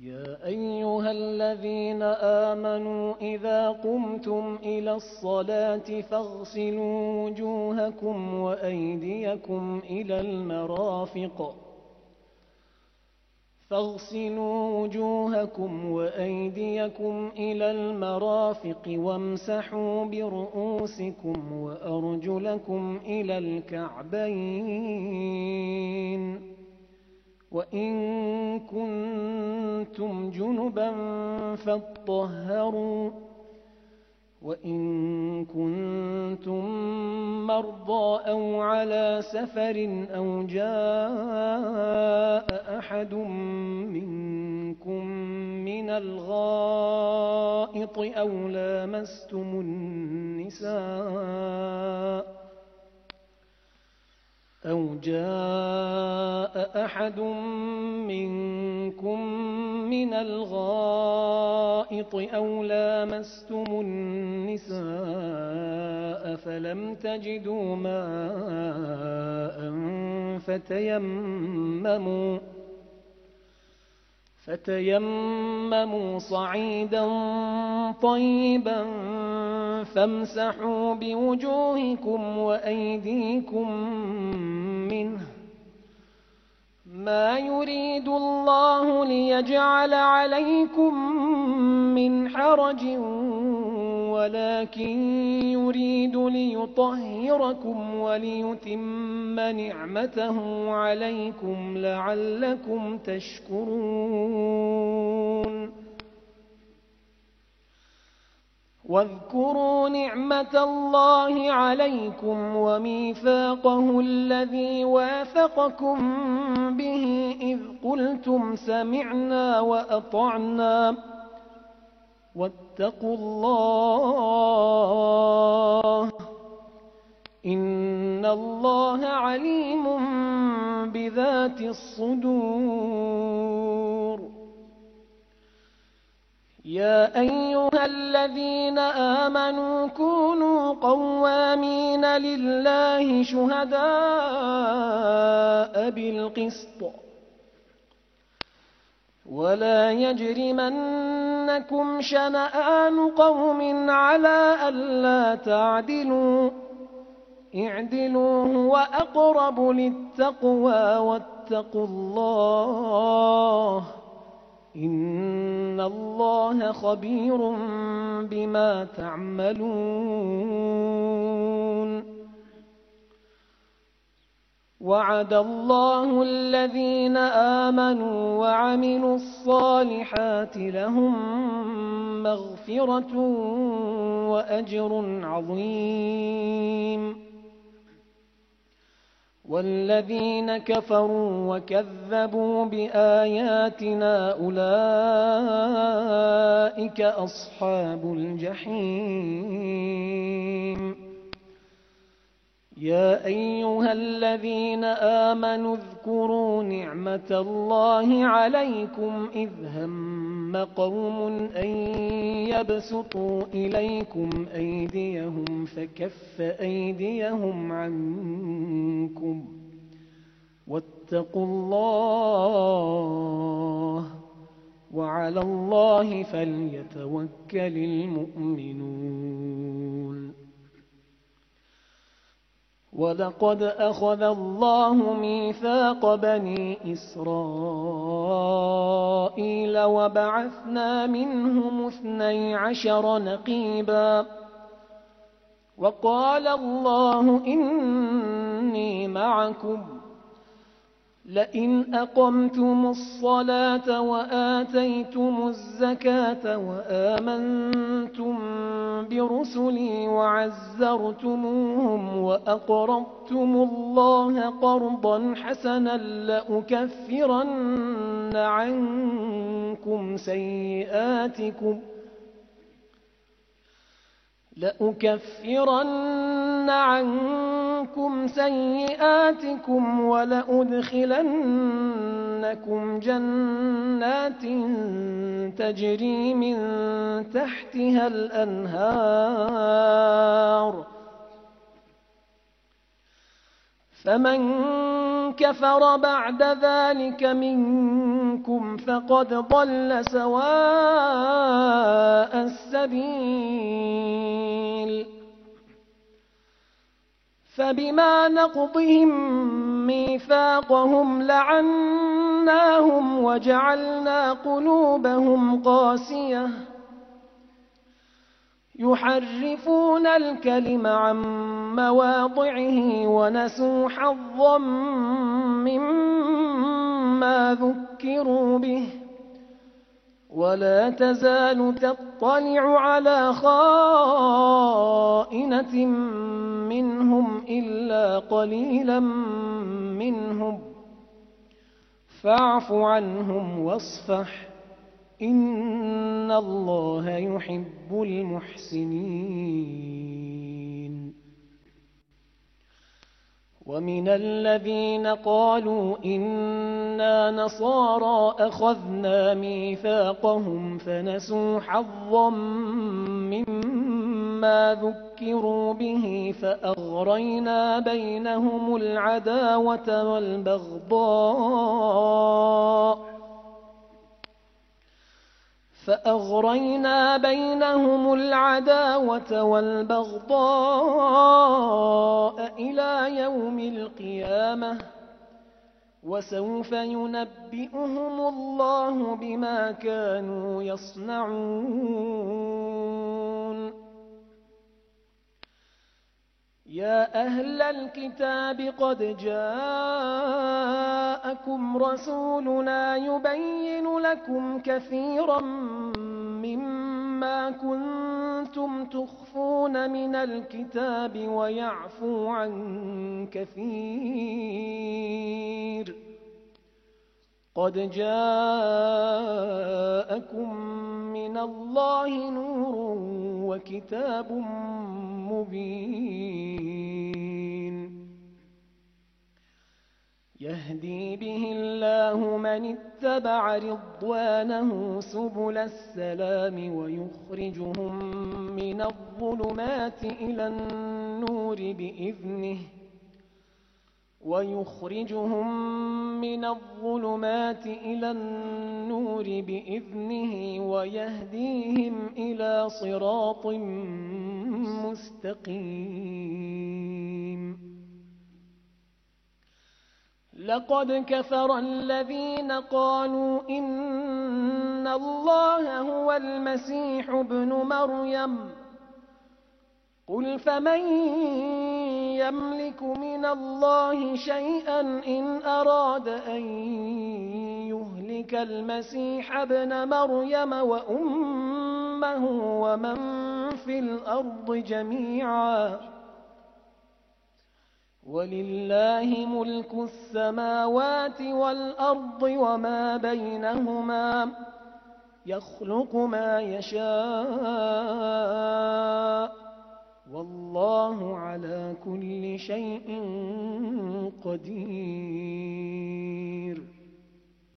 يا أيها الذين آمنوا إذا قمتم إلى الصلاة فاغسلوا وجوهكم وأيديكم إلى المرافق وامسحوا برؤوسكم وأرجلكم إلى الكعبين وإن كنتم جنبا فاطهروا وإن كنتم مرضى أو على سفر أو جاء أحد منكم من الغائط أو لامستم النساء فلم تجدوا ماء فتيمموا صعيدا طيبا فامسحوا بوجوهكم وأيديكم منه ما يريد الله ليجعل عليكم من حرج ولكن يريد ليطهركم وليتم نعمته عليكم لعلكم تشكرون واذكروا نعمة الله عليكم وميثاقه الذي واثقكم به إذ قلتم سمعنا وأطعنا واتقوا الله إن الله عليم بذات الصدور يا أيها الذين آمنوا كونوا قوامين لله شهداء بالقسط ولا يجرمنكم شنآن قوم على ألا تعدلوا اعدلوا هو أقرب للتقوى واتقوا الله إن الله خبير بما تعملون وعد الله الذين آمنوا وعملوا الصالحات لهم مغفرة وأجر عظيم والذين كفروا وكذبوا بآياتنا أولئك أصحاب الجحيم يا أيها الذين آمنوا اذكروا نعمة الله عليكم إذ هم قوم أن يبسطوا إليكم أيديهم فكف أيديهم عنكم واتقوا الله وعلى الله فليتوكل المؤمنون ولقد أخذ الله ميثاق بني إسرائيل وبعثنا منهم 12 نقيبا وقال الله إني معكم لئن أقمتم الصلاة وآتيتم الزكاة وآمنتم برسلي وعزرتموهم وأقرضتم الله قرضا حسنا لأكفرن عنكم سيئاتكم ولأدخلنكم جنات تجري من تحتها الأنهار فمن كفر بعد ذلك منكم فقد ضل سواء السبيل فبما نقضهم ميثاقهم لعناهم وجعلنا قلوبهم قاسية يحرفون الكلم عن مواضعه ونسوا حظا مما ذكروا به ولا تزال تطلع على خائنة منهم إلا قليلا منهم فاعف عنهم واصفح إن الله يحب المحسنين ومن الذين قالوا إنا نصارى أخذنا ميثاقهم فنسوا حظا مما ذكروا به فأغرينا بينهم العداوة والبغضاء إلى يوم القيامة وسوف ينبئهم الله بما كانوا يصنعون يا أهل الكتاب قد جاءكم رسولنا يبين لكم كثيرا مما كنتم تخفون من الكتاب ويعفو عن كثير قد جاءكم من الله نور وكتاب مبين يهدي به الله من اتبع رضوانه سبل السلام ويخرجهم من الظلمات إلى النور بإذنه ويهديهم إلى صراط مستقيم لقد كفر الذين قالوا إن الله هو المسيح ابن مريم قل فمن يملك من الله شيئا إن أراد أن يهلك المسيح ابن مريم وأمه ومن في الأرض جميعا ولله ملك السماوات والأرض وما بينهما يخلق ما يشاء والله على كل شيء قدير